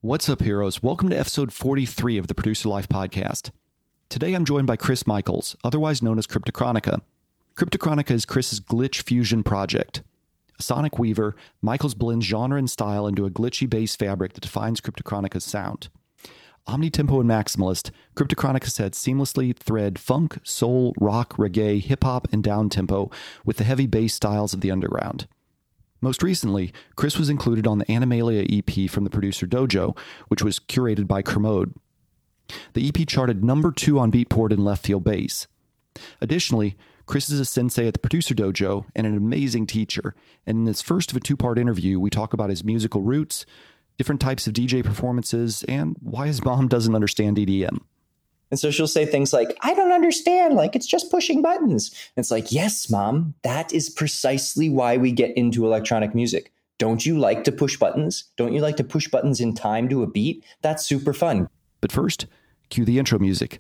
What's up, heroes? Welcome to episode 43 of the Producer Life podcast. Today I'm joined by Chris Michaels, otherwise known as Cryptochronica. Cryptochronica is Chris's glitch fusion project. A sonic weaver, Michaels blends genre and style into a glitchy bass fabric that defines Cryptochronica's sound. Omnitempo and maximalist, Cryptochronica said seamlessly thread funk, soul, rock, reggae, hip-hop, and downtempo with the heavy bass styles of the underground. Most recently, Chris was included on the Animalia EP from the producer Dojo, which was curated by Kermode. The EP charted number 2 on Beatport and Left Field Bass. Additionally, Chris is a sensei at the producer Dojo and an amazing teacher, and in this first of a 2-part interview, we talk about his musical roots, different types of DJ performances, and why his mom doesn't understand EDM. And so she'll say things like, I don't understand, like it's just pushing buttons. And it's like, yes, Mom, that is precisely why we get into electronic music. Don't you like to push buttons? Don't you like to push buttons in time to a beat? That's super fun. But first, cue the intro music.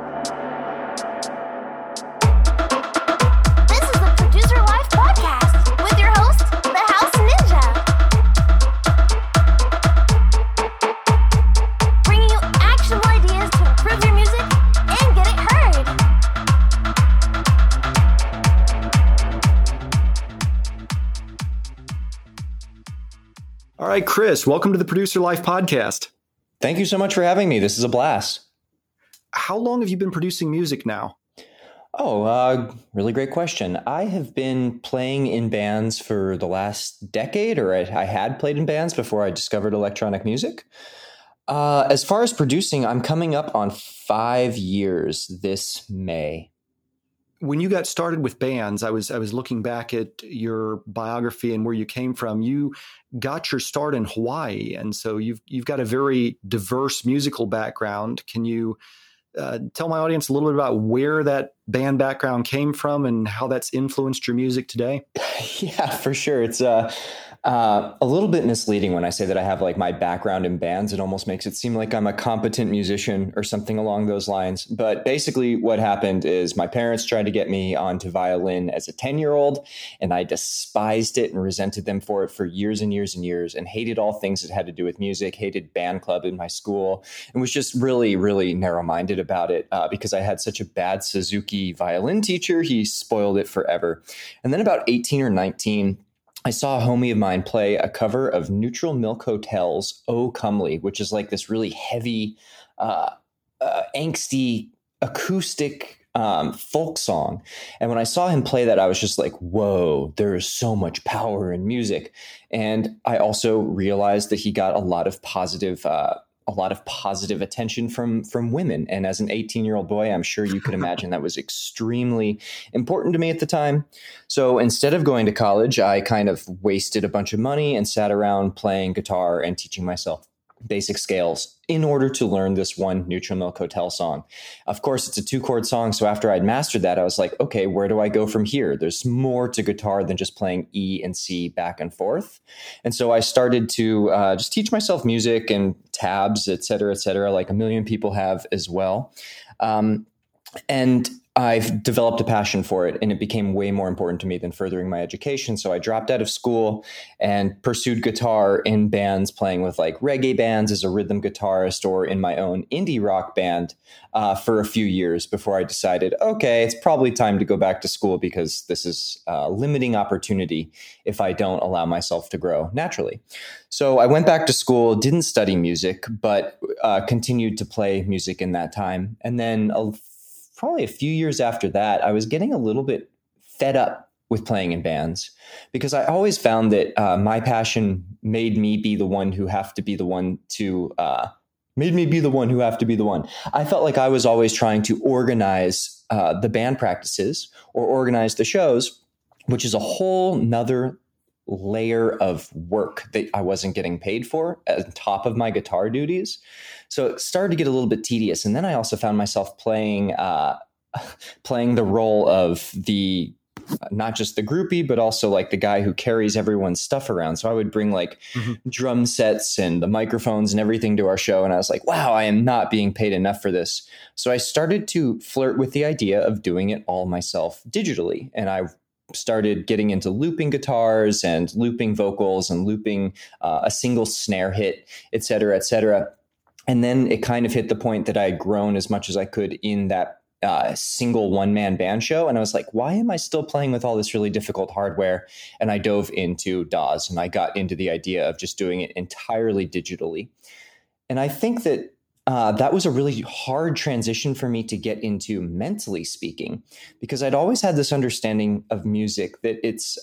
This is the Producer Life podcast with your host, the House Ninja. Bringing you actionable ideas to improve your music and get it heard. All right, Chris, welcome to the Producer Life podcast. Thank you so much for having me. This is a blast. How long have you been producing music now? Really great question. I have been playing in bands for the last decade, or I had played in bands before I discovered electronic music. As far as producing, I'm coming up on 5 years this May. When you got started with bands, I was looking back at your biography and where you came from. You got your start in Hawaii, and so you've got a very diverse musical background. Can you tell my audience a little bit about where that band background came from and how that's influenced your music today? Yeah, for sure. It's a little bit misleading when I say that I have like my background in bands. It almost makes it seem like I'm a competent musician or something along those lines. But basically what happened is my parents tried to get me onto violin as a 10-year-old, and I despised it and resented them for it for years and years and years, and hated all things that had to do with music, hated band club in my school, and was just really, really narrow-minded about it because I had such a bad Suzuki violin teacher. He spoiled it forever. And then about 18 or 19, I saw a homie of mine play a cover of Neutral Milk Hotel's "Oh Comely," which is like this really heavy, angsty, acoustic folk song. And when I saw him play that, I was just like, whoa, there is so much power in music. And I also realized that he got a lot of positive attention from women. And as an 18-year-old boy, I'm sure you could imagine that was extremely important to me at the time. So instead of going to college, I kind of wasted a bunch of money and sat around playing guitar and teaching myself basic scales in order to learn this one Neutral Milk Hotel song. Of course, it's a 2-chord song. So after I'd mastered that, I was like, okay, where do I go from here? There's more to guitar than just playing E and C back and forth. And so I started to just teach myself music and tabs, et cetera, like a million people have as well. And I've developed a passion for it, and it became way more important to me than furthering my education. So I dropped out of school and pursued guitar in bands, playing with like reggae bands as a rhythm guitarist, or in my own indie rock band for a few years before I decided, okay, it's probably time to go back to school because this is a limiting opportunity if I don't allow myself to grow naturally. So I went back to school, didn't study music, but continued to play music in that time. And then probably a few years after that, I was getting a little bit fed up with playing in bands because I always found that my passion made me be the one who have to be the one to I felt like I was always trying to organize the band practices or organize the shows, which is a whole nother layer of work that I wasn't getting paid for on top of my guitar duties. So it started to get a little bit tedious. And then I also found myself playing the role of the not just the groupie, but also like the guy who carries everyone's stuff around. So I would bring like drum sets and the microphones and everything to our show. And I was like, wow, I am not being paid enough for this. So I started to flirt with the idea of doing it all myself digitally. And I started getting into looping guitars and looping vocals and looping a single snare hit, et cetera, et cetera. And then it kind of hit the point that I had grown as much as I could in that single one-man band show. And I was like, why am I still playing with all this really difficult hardware? And I dove into DAWs, and I got into the idea of just doing it entirely digitally. And I think that that was a really hard transition for me to get into, mentally speaking, because I'd always had this understanding of music that it's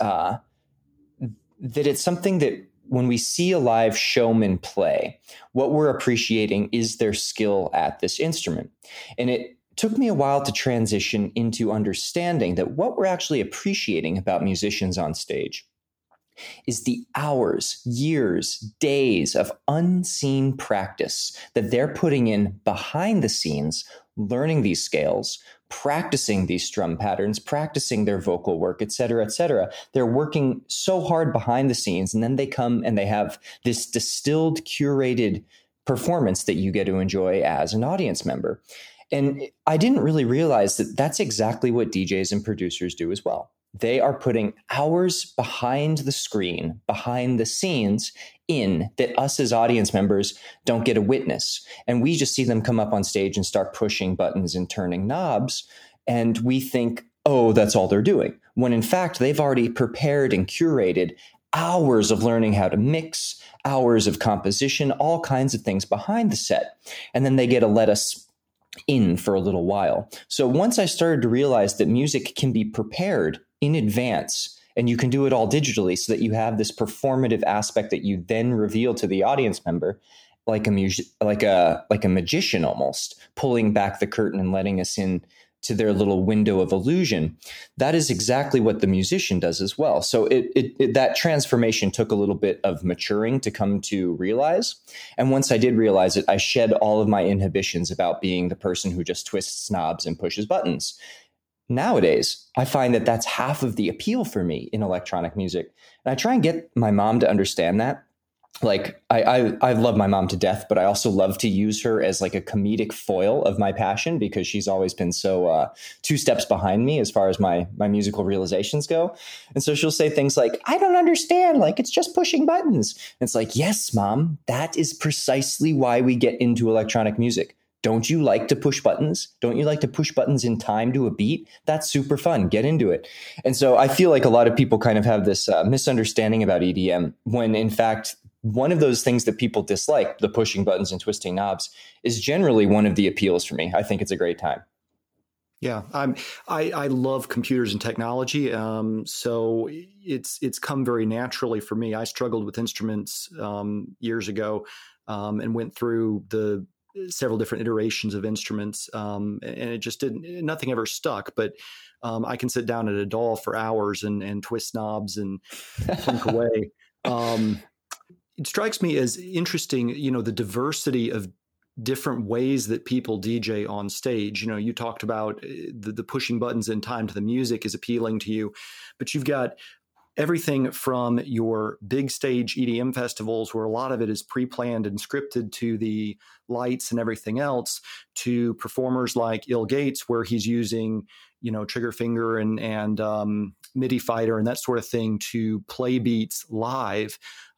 something that when we see a live showman play, what we're appreciating is their skill at this instrument. And it took me a while to transition into understanding that what we're actually appreciating about musicians on stage is the hours, years, days of unseen practice that they're putting in behind the scenes, learning these scales, practicing these strum patterns, practicing their vocal work, et cetera, et cetera. They're working so hard behind the scenes, and then they come and they have this distilled, curated performance that you get to enjoy as an audience member. And I didn't really realize that that's exactly what DJs and producers do as well. They are putting hours behind the screen, behind the scenes, in that us as audience members don't get a witness. And we just see them come up on stage and start pushing buttons and turning knobs. And we think, oh, that's all they're doing. When in fact, they've already prepared and curated hours of learning how to mix, hours of composition, all kinds of things behind the set. And then they get to let us in for a little while. So once I started to realize that music can be prepared in advance, and you can do it all digitally so that you have this performative aspect that you then reveal to the audience member, like a magician almost, pulling back the curtain and letting us in to their little window of illusion. That is exactly what the musician does as well. So that transformation took a little bit of maturing to come to realize. And once I did realize it, I shed all of my inhibitions about being the person who just twists knobs and pushes buttons. Nowadays, I find that that's half of the appeal for me in electronic music. And I try and get my mom to understand that. Like, I love my mom to death, but I also love to use her as like a comedic foil of my passion, because she's always been so two steps behind me as far as my musical realizations go. And so she'll say things like, I don't understand, like it's just pushing buttons. And it's like, yes, Mom, that is precisely why we get into electronic music. Don't you like to push buttons? Don't you like to push buttons in time to a beat? That's super fun. Get into it. And so I feel like a lot of people kind of have this misunderstanding about EDM, when in fact, one of those things that people dislike, the pushing buttons and twisting knobs, is generally one of the appeals for me. I think it's a great time. Yeah, I love computers and technology, so it's come very naturally for me. I struggled with instruments years ago and went through the several different iterations of instruments, and it just nothing ever stuck. But I can sit down at a DAW for hours and twist knobs and plunk away. It strikes me as interesting, the diversity of different ways that people DJ on stage. You talked about the pushing buttons in time to the music is appealing to you, but you've got everything from your big stage EDM festivals, where a lot of it is pre-planned and scripted to the lights and everything else, to performers like Il Gates, where he's using, trigger finger and MIDI fighter and that sort of thing to play beats live,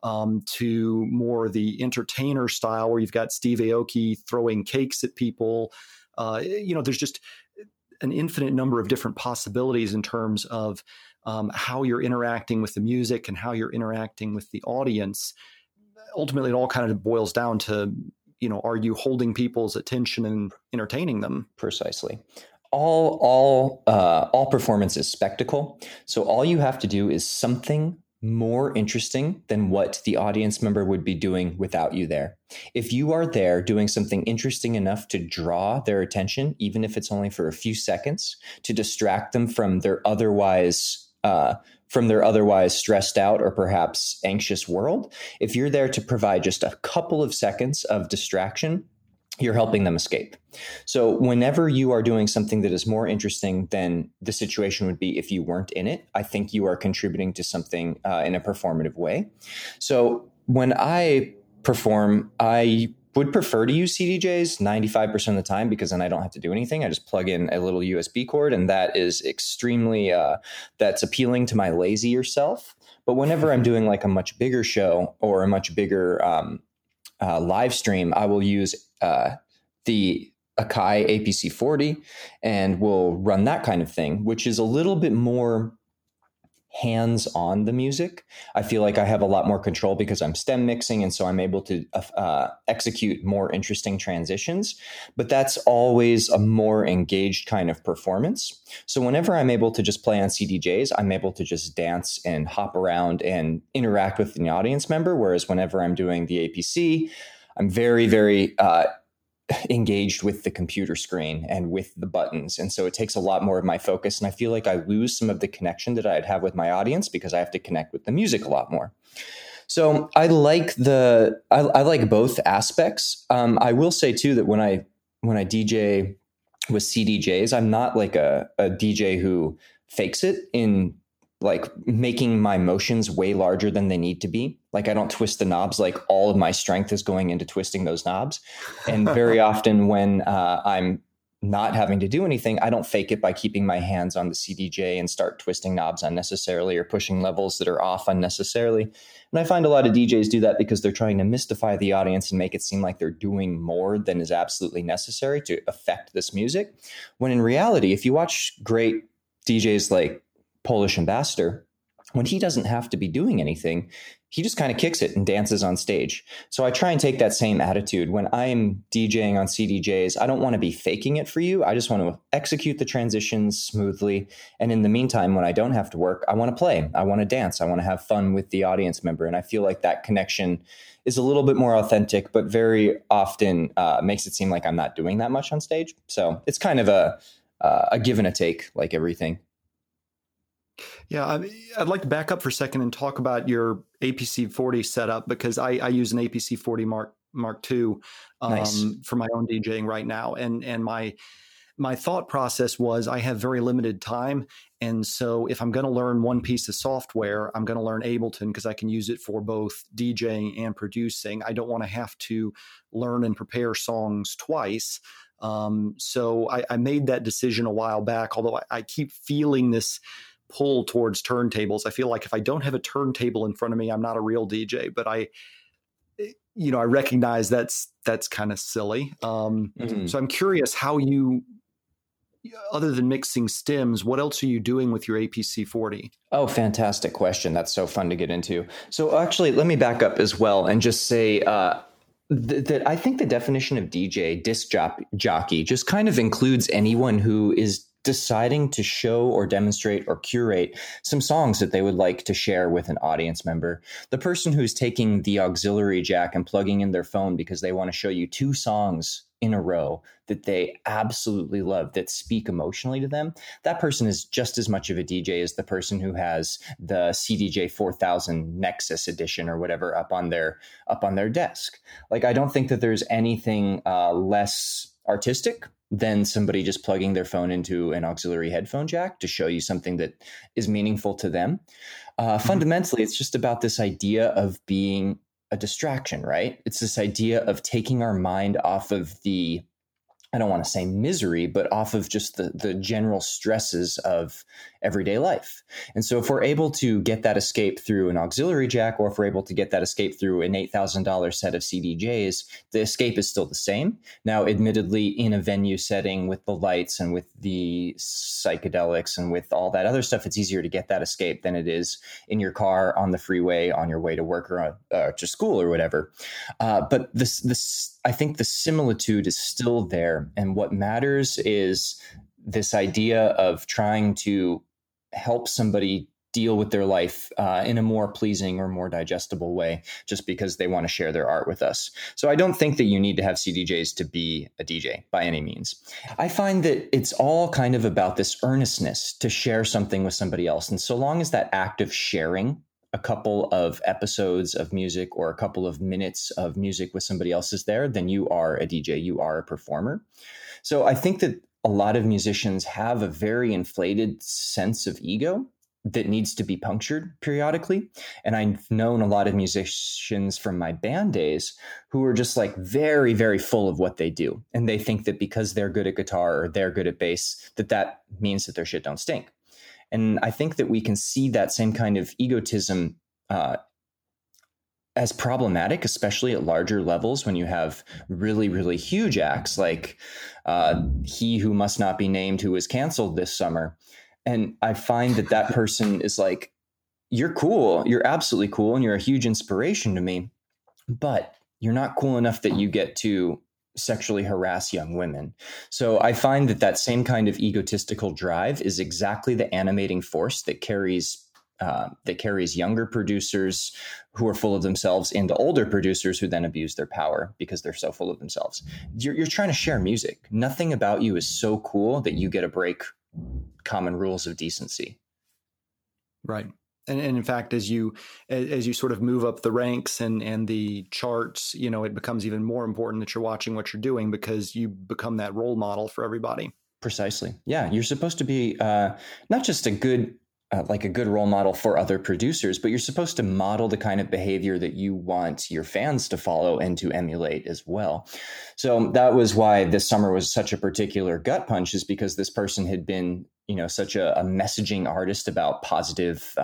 to more the entertainer style, where you've got Steve Aoki throwing cakes at people. There's just an infinite number of different possibilities in terms of how you're interacting with the music and how you're interacting with the audience. Ultimately, it all kind of boils down to, are you holding people's attention and entertaining them? Precisely. All performance is spectacle. So all you have to do is something more interesting than what the audience member would be doing without you there. If you are there doing something interesting enough to draw their attention, even if it's only for a few seconds, to distract them from their otherwise stressed out or perhaps anxious world, if you're there to provide just a couple of seconds of distraction, you're helping them escape. So whenever you are doing something that is more interesting than the situation would be if you weren't in it, I think you are contributing to something in a performative way. So when I perform, I would prefer to use CDJs 95% of the time, because then I don't have to do anything. I just plug in a little USB cord, and that is extremely, that's appealing to my lazier self. But whenever I'm doing like a much bigger show or a much bigger live stream, I will use the Akai APC40 and we'll run that kind of thing, which is a little bit more hands on the music. I feel like I have a lot more control because I'm stem mixing, and so I'm able to execute more interesting transitions, but that's always a more engaged kind of performance. So whenever I'm able to just play on CDJs, I'm able to just dance and hop around and interact with the audience member, whereas whenever I'm doing the APC, I'm very, very engaged with the computer screen and with the buttons. And so it takes a lot more of my focus. And I feel like I lose some of the connection that I'd have with my audience because I have to connect with the music a lot more. So I like I like both aspects. I will say too, that when I DJ with CDJs, I'm not like a DJ who fakes it in like making my motions way larger than they need to be. Like I don't twist the knobs, like all of my strength is going into twisting those knobs. And very often when I'm not having to do anything, I don't fake it by keeping my hands on the CDJ and start twisting knobs unnecessarily or pushing levels that are off unnecessarily. And I find a lot of DJs do that because they're trying to mystify the audience and make it seem like they're doing more than is absolutely necessary to affect this music. When in reality, if you watch great DJs like Polish Ambassador, when he doesn't have to be doing anything, he just kind of kicks it and dances on stage. So I try and take that same attitude. When I'm DJing on CDJs, I don't want to be faking it for you. I just want to execute the transitions smoothly. And in the meantime, when I don't have to work, I want to play. I want to dance. I want to have fun with the audience member. And I feel like that connection is a little bit more authentic, but very often makes it seem like I'm not doing that much on stage. So it's kind of a give and a take, like everything. Yeah, I'd like to back up for a second and talk about your APC40 setup, because I use an APC40 Mark II Nice. for my own DJing right now. And my thought process was I have very limited time. And so if I'm going to learn one piece of software, I'm going to learn Ableton because I can use it for both DJing and producing. I don't want to have to learn and prepare songs twice. So I made that decision a while back, although I keep feeling this pull towards turntables. I feel like if I don't have a turntable in front of me, I'm not a real DJ, but I recognize that's kind of silly. So I'm curious how you, other than mixing stems, what else are you doing with your APC40? Oh, fantastic question. That's so fun to get into. So actually, let me back up as well and just say that I think the definition of DJ, disc jockey, just kind of includes anyone who is deciding to show or demonstrate or curate some songs that they would like to share with an audience member. The person who's taking the auxiliary jack and plugging in their phone because they want to show you 2 songs in a row that they absolutely love, that speak emotionally to them, that person is just as much of a DJ as the person who has the CDJ 4000 Nexus edition or whatever up on their desk. Like, I don't think that there's anything less artistic than somebody just plugging their phone into an auxiliary headphone jack to show you something that is meaningful to them. Fundamentally, it's just about this idea of being a distraction, right? It's this idea of taking our mind off of the, I don't want to say misery, but off of just the general stresses of everyday life. And so if we're able to get that escape through an auxiliary jack, or if we're able to get that escape through an $8,000 set of CDJs, the escape is still the same. Now, admittedly, in a venue setting with the lights and with the psychedelics and with all that other stuff, it's easier to get that escape than it is in your car, on the freeway, on your way to work or to school or whatever. But this I think the similitude is still there. And what matters is this idea of trying to help somebody deal with their life in a more pleasing or more digestible way, just because they want to share their art with us. So I don't think that you need to have CDJs to be a DJ by any means. I find that it's all kind of about this earnestness to share something with somebody else. And so long as that act of sharing a couple of episodes of music or a couple of minutes of music with somebody else is there, then you are a DJ, you are a performer. So I think that a lot of musicians have a very inflated sense of ego that needs to be punctured periodically. And I've known a lot of musicians from my band days who are just like very, very full of what they do. And they think that because they're good at guitar or they're good at bass, that means that their shit don't stink. And I think that we can see that same kind of egotism as problematic, especially at larger levels when you have really, really huge acts like He Who Must Not Be Named, who was canceled this summer. And I find that person is like, you're cool. You're absolutely cool. And you're a huge inspiration to me. But you're not cool enough that you get to sexually harass young women. So I find that same kind of egotistical drive is exactly the animating force that carries younger producers who are full of themselves into older producers who then abuse their power because they're so full of themselves. You're trying to share music. Nothing about you is so cool that you get to break common rules of decency. Right. And in fact, as you sort of move up the ranks and the charts, it becomes even more important that you're watching what you're doing because you become that role model for everybody. Precisely. Yeah. You're supposed to be not just a good role model for other producers, but you're supposed to model the kind of behavior that you want your fans to follow and to emulate as well. So that was why this summer was such a particular gut punch, is because this person had been, such a messaging artist about positive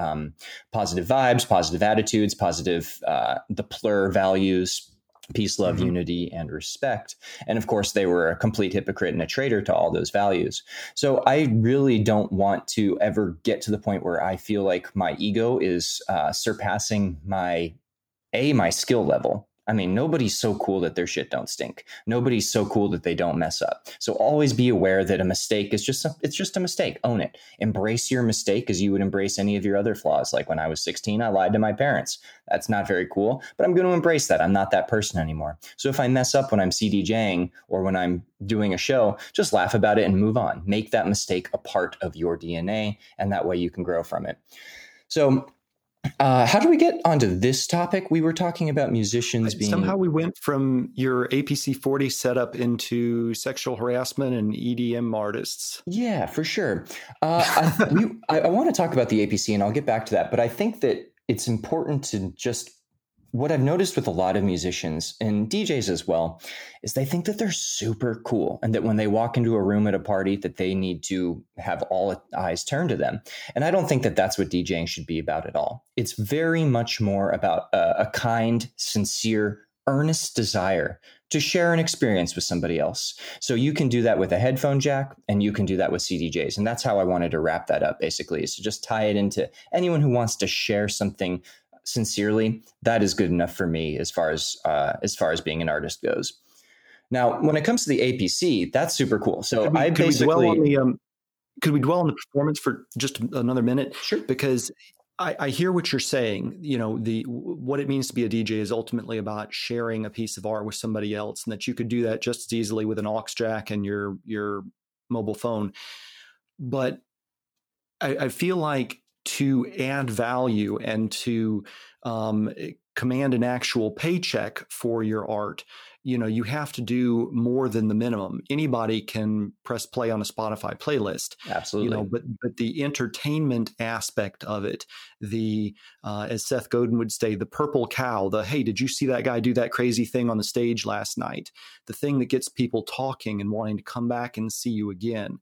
vibes, positive attitudes, the plur values, peace, love, unity, and respect. And of course, they were a complete hypocrite and a traitor to all those values. So I really don't want to ever get to the point where I feel like my ego is surpassing my skill level. I mean, nobody's so cool that their shit don't stink. Nobody's so cool that they don't mess up. So always be aware that a mistake is just a mistake. Own it. Embrace your mistake as you would embrace any of your other flaws. Like when I was 16, I lied to my parents. That's not very cool, but I'm going to embrace that. I'm not that person anymore. So if I mess up when I'm CDJing or when I'm doing a show, just laugh about it and move on. Make that mistake a part of your DNA, and that way you can grow from it. So how do we get onto this topic? We were talking about musicians being... Somehow we went from your APC 40 setup into sexual harassment and EDM artists. Yeah, for sure. I want to talk about the APC, and I'll get back to that. But I think that it's important to just... What I've noticed with a lot of musicians and DJs as well is they think that they're super cool and that when they walk into a room at a party that they need to have all eyes turned to them. And I don't think that that's what DJing should be about at all. It's very much more about a kind, sincere, earnest desire to share an experience with somebody else. So you can do that with a headphone jack and you can do that with CDJs. And that's how I wanted to wrap that up, basically, is to just tie it into anyone who wants to share something sincerely. That is good enough for me as far as being an artist goes. Now, when it comes to the APC, that's super cool. So could we dwell on the performance for just another minute? Sure. Because I hear what you're saying. What it means to be a DJ is ultimately about sharing a piece of art with somebody else, and that you could do that just as easily with an aux jack and your mobile phone. But I feel like to add value and to command an actual paycheck for your art, you have to do more than the minimum. Anybody can press play on a Spotify playlist. Absolutely. But the entertainment aspect of it, as Seth Godin would say, the purple cow, hey, did you see that guy do that crazy thing on the stage last night? The thing that gets people talking and wanting to come back and see you again.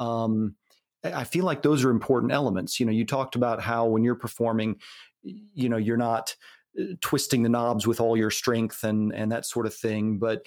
I feel like those are important elements. You talked about how when you're performing, you're not twisting the knobs with all your strength and that sort of thing. But,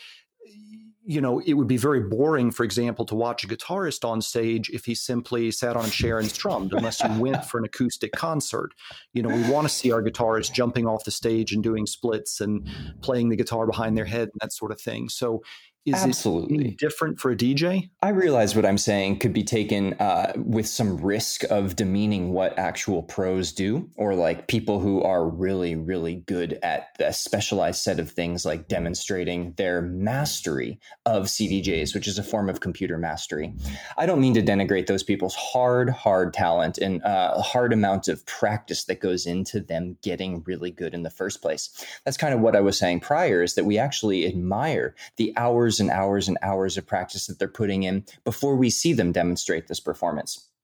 it would be very boring, for example, to watch a guitarist on stage if he simply sat on a chair and strummed, unless you went for an acoustic concert. We want to see our guitarists jumping off the stage and doing splits and playing the guitar behind their head and that sort of thing. So is Absolutely. it different for a DJ? I realize what I'm saying could be taken with some risk of demeaning what actual pros do, or like people who are really, really good at a specialized set of things, like demonstrating their mastery of CDJs, which is a form of computer mastery. I don't mean to denigrate those people's hard talent and hard amount of practice that goes into them getting really good in the first place. That's kind of what I was saying prior, is that we actually admire the hours and hours and hours of practice that they're putting in before we see them demonstrate this performance.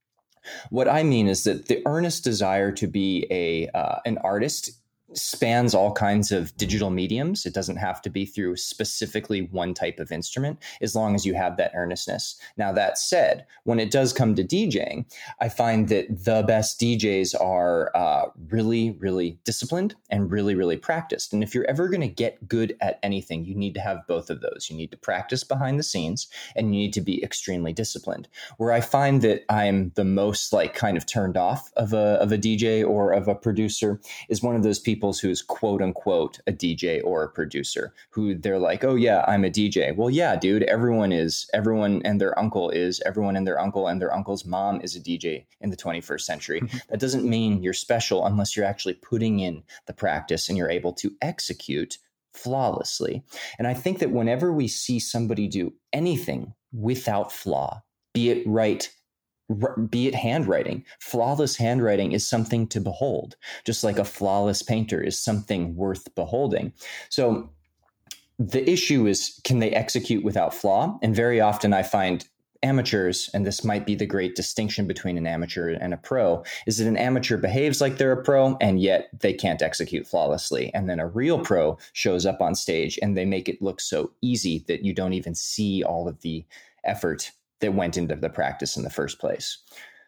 What I mean is that the earnest desire to be an artist spans all kinds of digital mediums. It doesn't have to be through specifically one type of instrument, as long as you have that earnestness. Now, that said, when it does come to DJing, I find that the best DJs are really, really disciplined and really, really practiced. And if you're ever going to get good at anything, you need to have both of those. You need to practice behind the scenes, and you need to be extremely disciplined. Where I find that I'm the most like kind of turned off of a DJ or of a producer is one of those people who's quote unquote a DJ or a producer, who they're like, oh yeah, I'm a DJ. Well, yeah, dude, everyone and their uncle is, everyone and their uncle and their uncle's mom is a DJ in the 21st century. That doesn't mean you're special unless you're actually putting in the practice and you're able to execute flawlessly. And I think that whenever we see somebody do anything without flaw, be it handwriting, flawless handwriting is something to behold, just like a flawless painter is something worth beholding. So the issue is, can they execute without flaw? And very often I find amateurs, and this might be the great distinction between an amateur and a pro, is that an amateur behaves like they're a pro and yet they can't execute flawlessly. And then a real pro shows up on stage and they make it look so easy that you don't even see all of the effort that went into the practice in the first place.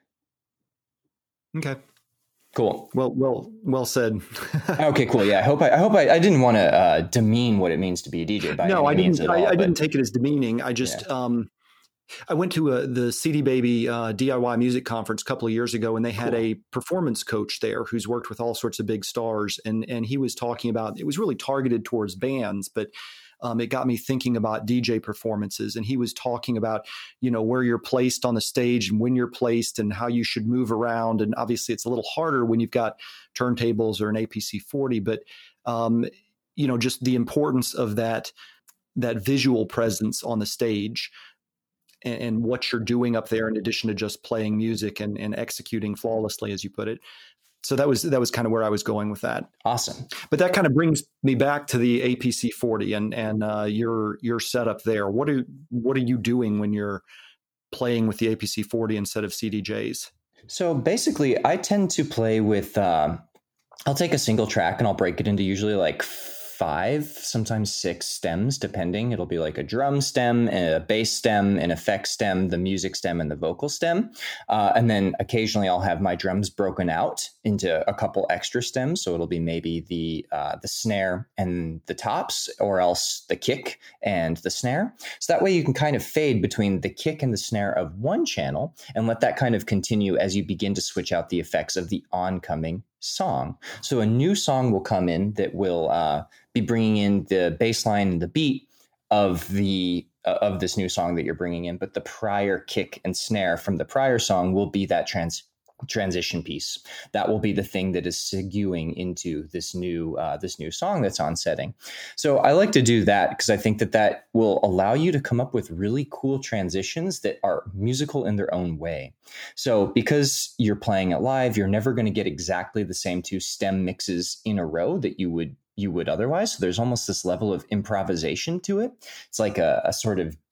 Okay. Cool. Well said. Okay, cool. Yeah. I didn't want to demean what it means to be a DJ by no, any I means didn't. at all, I didn't take it as demeaning. I just, I went to the CD Baby DIY music conference a couple of years ago, and they had a performance coach there who's worked with all sorts of big stars. And he was talking about, it was really targeted towards bands, but it got me thinking about DJ performances. And he was talking about, where you're placed on the stage and when you're placed and how you should move around. And obviously it's a little harder when you've got turntables or an APC 40, but, just the importance of that visual presence on the stage and what you're doing up there in addition to just playing music and executing flawlessly, as you put it. So that was kind of where I was going with that. Awesome. But that kind of brings me back to the APC 40 and your setup there. What are you doing when you're playing with the APC 40 instead of CDJs? So basically, I tend to play with. I'll take a single track and I'll break it into usually like 5, sometimes 6 stems, depending. It'll be like a drum stem, a bass stem, an effect stem, the music stem, and the vocal stem. And then occasionally I'll have my drums broken out into a couple extra stems. So it'll be maybe the snare and the tops, or else the kick and the snare. So that way you can kind of fade between the kick and the snare of one channel and let that kind of continue as you begin to switch out the effects of the oncoming song. So a new song will come in that will be bringing in the bass line and the beat of this new song that you're bringing in, but the prior kick and snare from the prior song will be that transition piece. That will be the thing that is seguing into this new song that's on setting. So I like to do that because I think that will allow you to come up with really cool transitions that are musical in their own way. So because you're playing it live, you're never going to get exactly the same 2 stem mixes in a row that you would otherwise. So there's almost this level of improvisation to it. It's like a sort of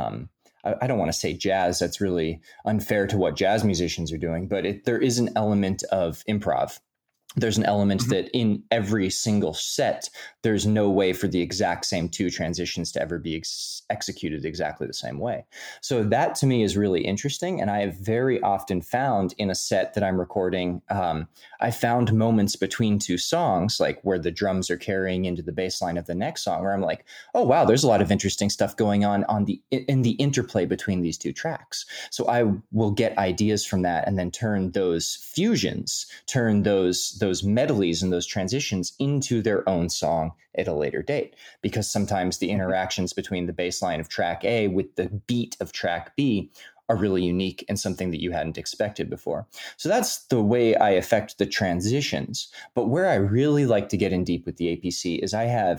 I don't want to say jazz. That's really unfair to what jazz musicians are doing, but there is an element of improv. There's an element that in every single set, there's no way for the exact same 2 transitions to ever be executed exactly the same way. So that to me is really interesting. And I have very often found in a set that I'm recording, I found moments between 2 songs, like where the drums are carrying into the bass line of the next song, where I'm like, oh, wow, there's a lot of interesting stuff going on in the interplay between these 2 tracks. So I will get ideas from that and then turn those fusions, turn those medleys and those transitions into their own song at a later date, because sometimes the interactions between the bass line of track A with the beat of track B are really unique and something that you hadn't expected before. So that's the way I affect the transitions. But where I really like to get in deep with the APC is I have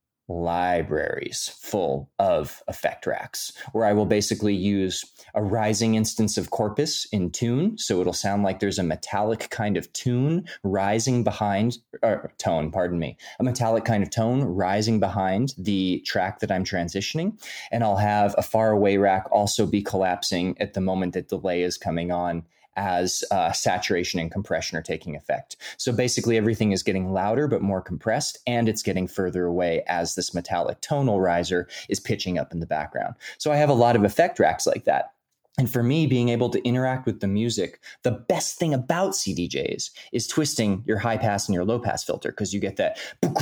libraries full of effect racks where I will basically use a rising instance of corpus in tune. So it'll sound like there's a metallic kind of tune rising behind, a metallic kind of tone rising behind the track that I'm transitioning. And I'll have a far away rack also be collapsing at the moment that delay is coming on as saturation and compression are taking effect. So basically everything is getting louder but more compressed, and it's getting further away as this metallic tonal riser is pitching up in the background. So I have a lot of effect racks like that. And for me, being able to interact with the music, the best thing about CDJs is twisting your high pass and your low pass filter, because you get that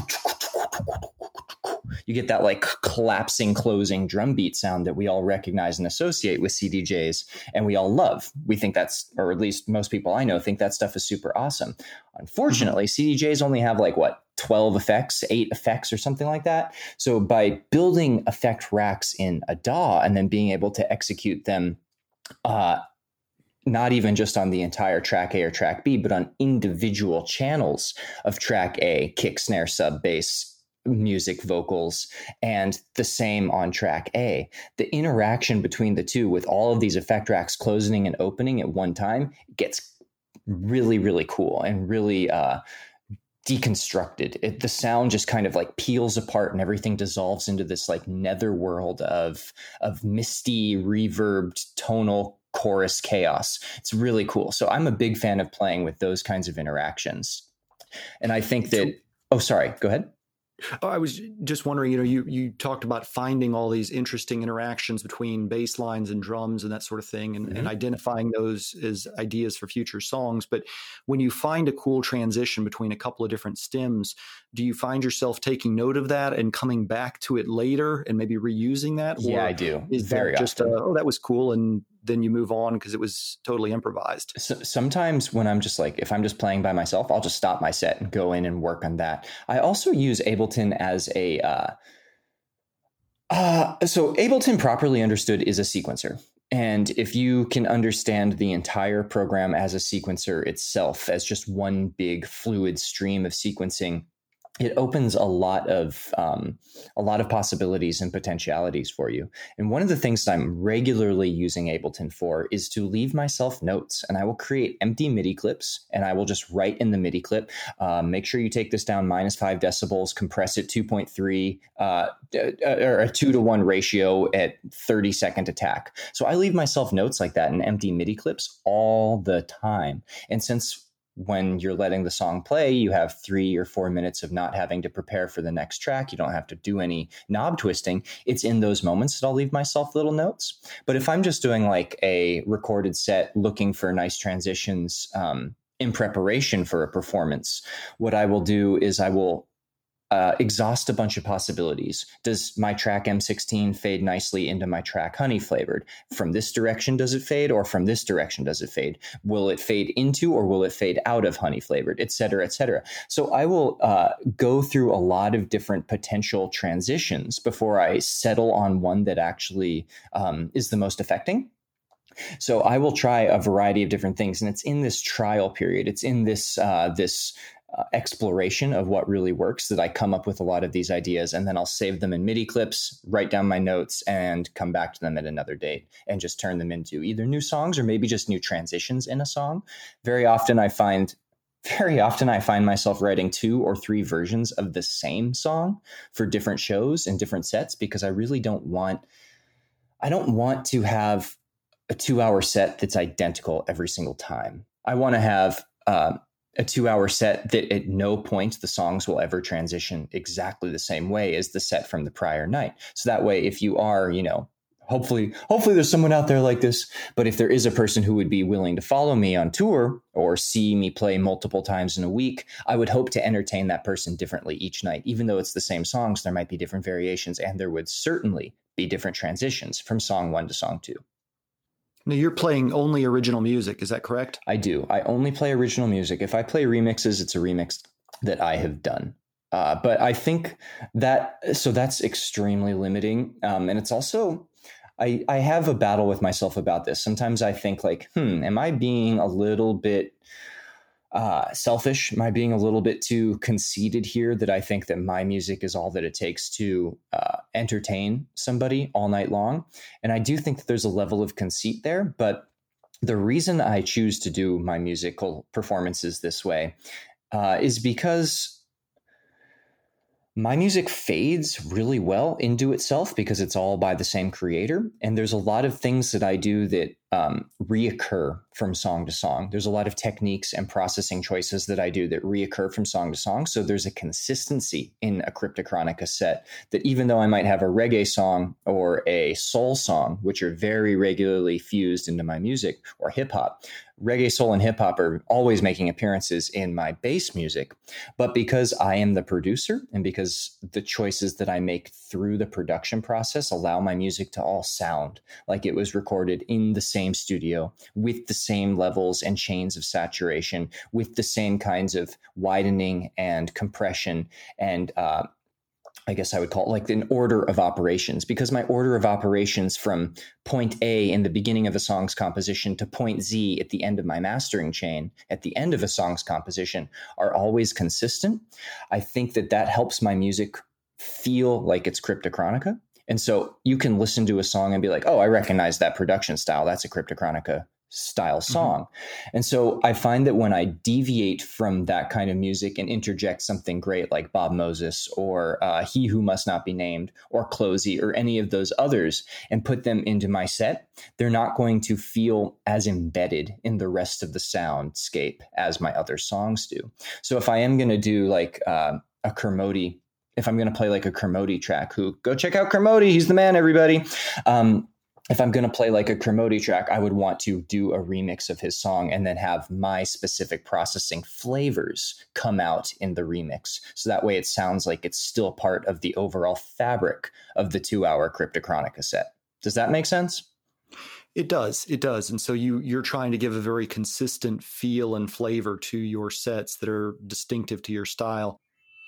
like collapsing, closing drum beat sound that we all recognize and associate with CDJs, and we all love. We think that's, or at least most people I know think that stuff is super awesome. Unfortunately, CDJs only have 12 effects, 8 effects or something like that. So by building effect racks in a DAW and then being able to execute them not even just on the entire track A or track B, but on individual channels of track A, kick, snare, sub, bass, music, vocals, and the same on track A. The interaction between the two with all of these effect racks closing and opening at one time gets really, really cool and really deconstructed. The sound just kind of peels apart and everything dissolves into this netherworld of misty, reverbed, tonal chorus chaos. It's really cool. So I'm a big fan of playing with those kinds of interactions. And I think that, sorry, go ahead. Oh, I was just wondering, you talked about finding all these interesting interactions between bass lines and drums and that sort of thing, and identifying those as ideas for future songs. But when you find a cool transition between a couple of different stems, do you find yourself taking note of that and coming back to it later and maybe reusing that? Yeah, I do. Is very that just, often. that was cool, and then you move on because it was totally improvised? So sometimes when I'm just if I'm just playing by myself, I'll just stop my set and go in and work on that. I also use Ableton as a, so Ableton properly understood is a sequencer. And if you can understand the entire program as a sequencer itself, as just one big fluid stream of sequencing, it opens a lot of possibilities and potentialities for you. And one of the things that I'm regularly using Ableton for is to leave myself notes. And I will create empty MIDI clips, and I will just write in the MIDI clip, make sure you take this down -5 decibels, compress it 2.3, or a 2-to-1 ratio at 30-second attack. So I leave myself notes like that in empty MIDI clips all the time. And since when you're letting the song play, you have 3 or 4 minutes of not having to prepare for the next track. You don't have to do any knob twisting. It's in those moments that I'll leave myself little notes. But if I'm just doing a recorded set looking for nice transitions in preparation for a performance, what I will do is I will exhaust a bunch of possibilities. Does my track M16 fade nicely into my track Honey Flavored? From this direction does it fade, or from this direction does it fade? Will it fade into or will it fade out of Honey Flavored, et cetera, et cetera? So I will go through a lot of different potential transitions before I settle on one that actually is the most affecting. So I will try a variety of different things, and it's in this trial period. It's in this exploration of what really works that I come up with a lot of these ideas, and then I'll save them in MIDI clips, write down my notes, and come back to them at another date and just turn them into either new songs or maybe just new transitions in a song. Very often I find myself writing 2 or 3 versions of the same song for different shows and different sets, because I really don't want to have a 2-hour set that's identical every single time. I want to have a 2-hour set that at no point the songs will ever transition exactly the same way as the set from the prior night. So that way, if you are, hopefully there's someone out there like this, but if there is a person who would be willing to follow me on tour or see me play multiple times in a week, I would hope to entertain that person differently each night. Even though it's the same songs, there might be different variations, and there would certainly be different transitions from song 1 to song 2. Now, you're playing only original music, is that correct? I do. I only play original music. If I play remixes, it's a remix that I have done. But I think that's extremely limiting. And it's also, I have a battle with myself about this. Sometimes I think am I being a little bit selfish? Am I being a little bit too conceited here, that I think that my music is all that it takes to entertain somebody all night long? And I do think that there's a level of conceit there, but the reason I choose to do my musical performances this way is because my music fades really well into itself because it's all by the same creator. And there's a lot of things that I do that reoccur from song to song. There's a lot of techniques and processing choices that I do that reoccur from song to song. So there's a consistency in a Cryptochronica set that even though I might have a reggae song or a soul song, which are very regularly fused into my music, or hip hop, reggae, soul, and hip hop are always making appearances in my bass music. But because I am the producer and because the choices that I make through the production process allow my music to all sound like it was recorded in the same studio with the same levels and chains of saturation, with the same kinds of widening and compression and I guess I would call it like an order of operations, because my order of operations from point A in the beginning of a song's composition to point Z at the end of my mastering chain at the end of a song's composition are always consistent. I think that that helps my music feel like it's Cryptochronica. And so you can listen to a song and be like, oh, I recognize that production style. That's a Cryptochronica style song. Mm-hmm. And so I find that when I deviate from that kind of music and interject something great like Bob Moses or He Who Must Not Be Named or Closey or any of those others and put them into my set, they're not going to feel as embedded in the rest of the soundscape as my other songs do. So if I am going to do like a Kermode, if I'm going to play like a Kermode track, who go check out Kermode, he's the man, everybody. If I'm going to play like a Kermode track, I would want to do a remix of his song and then have my specific processing flavors come out in the remix. So that way it sounds like it's still part of the overall fabric of the 2-hour Cryptochronica set. Does that make sense? It does. It does. And so you're trying to give a very consistent feel and flavor to your sets that are distinctive to your style.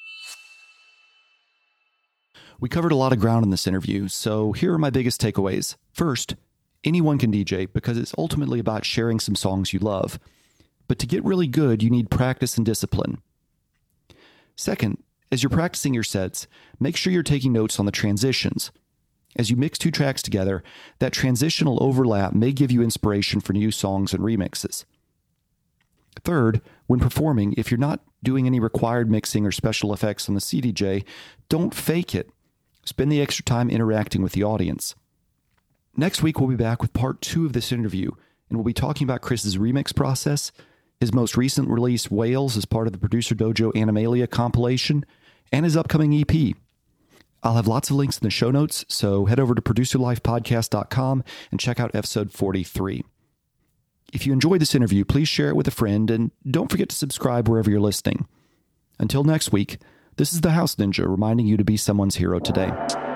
We covered a lot of ground in this interview, so here are my biggest takeaways. First, anyone can DJ because it's ultimately about sharing some songs you love. But to get really good, you need practice and discipline. Second, as you're practicing your sets, make sure you're taking notes on the transitions. As you mix two tracks together, that transitional overlap may give you inspiration for new songs and remixes. Third, when performing, if you're not doing any required mixing or special effects on the CDJ, don't fake it. Spend the extra time interacting with the audience. Next week, we'll be back with part 2 of this interview, and we'll be talking about Chris's remix process, his most recent release, Whales, as part of the Producer Dojo Animalia compilation, and his upcoming EP. I'll have lots of links in the show notes, so head over to producerlifepodcast.com and check out episode 43. If you enjoyed this interview, please share it with a friend, and don't forget to subscribe wherever you're listening. Until next week, this is the House Ninja reminding you to be someone's hero today.